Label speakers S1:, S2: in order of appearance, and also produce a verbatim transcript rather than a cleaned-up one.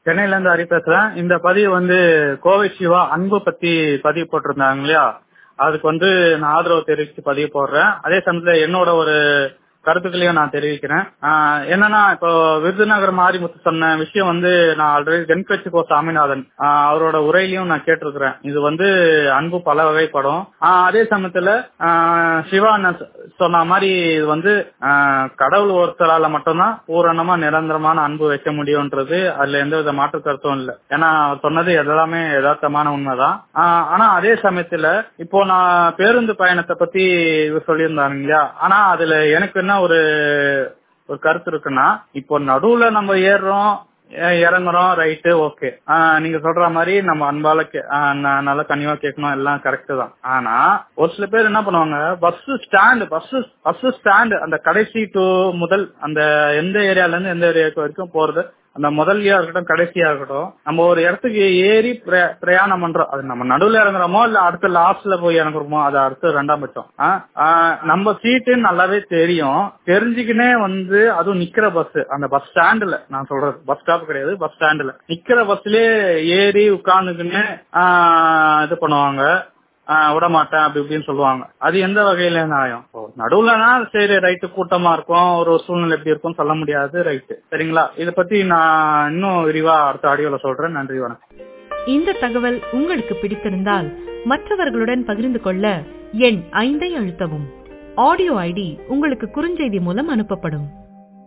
S1: சென்னையில இருந்து ஹரி பேசுறேன். இந்த பதிவு வந்து கோவை சிவா அன்பு பத்தி பதிவு போட்டிருந்தாங்க இல்லையா, அதுக்கு வந்து நான் ஆதரவு தெரிவித்து பதிவு போடுறேன். அதே சமயத்துல என்னோட ஒரு கருத்துக்களையும் நான் தெரிவிக்கிறேன். ஆஹ் என்னன்னா, இப்போ விருதுநகர் மாரிமுத்து சொன்ன விஷயம் வந்து நான் ஆல்ரெடி தென்கட்சி கோ சாமிநாதன் ஆஹ் அவரோட உரையிலையும் நான் கேட்டிருக்கிறேன். இது வந்து அன்பு பல வகைப்படும். ஆஹ் அதே சமயத்துல ஆஹ் சிவா சொன்ன மாதிரி இது வந்து ஆஹ் கடவுள் ஒருத்தரால மட்டும்தான் பூரணமா நிரந்தரமான அன்பு வைக்க முடியும்ன்றது அதுல எந்த வித மாற்று கருத்தும் இல்லை. ஏன்னா அவர் சொன்னது எல்லாமே யதார்த்தமான உண்மைதான். ஆஹ் ஆனா அதே சமயத்துல இப்போ நான் பேருந்து பயணத்தை பத்தி சொல்லியிருந்தாங்க இல்லையா, ஆனா அதுல எனக்கு என்ன ஒரு ஒரு கருத்து இருக்குன்னா, இப்போ நடுவுல நம்ம ஏறுறோம் இறங்குறோம், ரைட்டு, ஓகே. நீங்க சொல்ற மாதிரி நம்ம அன்பால நல்லா கனிவா கேட்கணும், எல்லாம் கரெக்ட் தான். ஆனா ஒரு சில பேர் என்ன பண்ணுவாங்க, bus stand bus bus stand அந்த கடைசி டு முதல் அந்த எந்த ஏரியால இருந்து எந்த ஏரியாவுக்கு வரைக்கும் போறது, அந்த முதலியா இருக்கட்டும் கடைசியா இருக்கட்டும், நம்ம ஒரு இடத்துக்கு ஏறி பிரயாணம் பண்றோம். அது நம்ம நடுவுல இறங்குறோமோ இல்ல அடுத்த லாஸ்ட்ல போய் இறங்குறோமோ அது அடுத்து ரெண்டாம் பட்சம். நம்ம சீட்டு நல்லாவே தெரியும், தெரிஞ்சுக்கினே வந்து அதுவும் நிக்கிற பஸ், அந்த பஸ் ஸ்டாண்ட்ல நான் சொல்றது பஸ் ஸ்டாப் கிடையாது, பஸ் ஸ்டாண்ட்ல நிக்கிற பஸ்லயே ஏறி உட்கார்ந்துக்குன்னு இது பண்ணுவாங்க, விட மாட்டேன் அப்படி இப்படின்னு சொல்லுவாங்க. அது எந்த வகையில நியாயம்? நடுவுலனா சரி ரைட்டு, கூட்டமா இருக்கும், ஒரு சூழ்நிலை எப்படி இருக்கும் சொல்ல முடியாது, ரைட்டு, சரிங்களா? இதை பத்தி நான் இன்னும் விரிவா அடுத்த ஆடியோல சொல்றேன். நன்றி, வணக்கம்.
S2: இந்த தகவல் உங்களுக்கு பிடித்திருந்தால் மற்றவர்களுடன் பகிர்ந்து கொள்ள எண் ஐந்தை அழுத்தவும். ஆடியோ ஐடி உங்களுக்கு குறுஞ்செய்தி மூலம் அனுப்பப்படும்.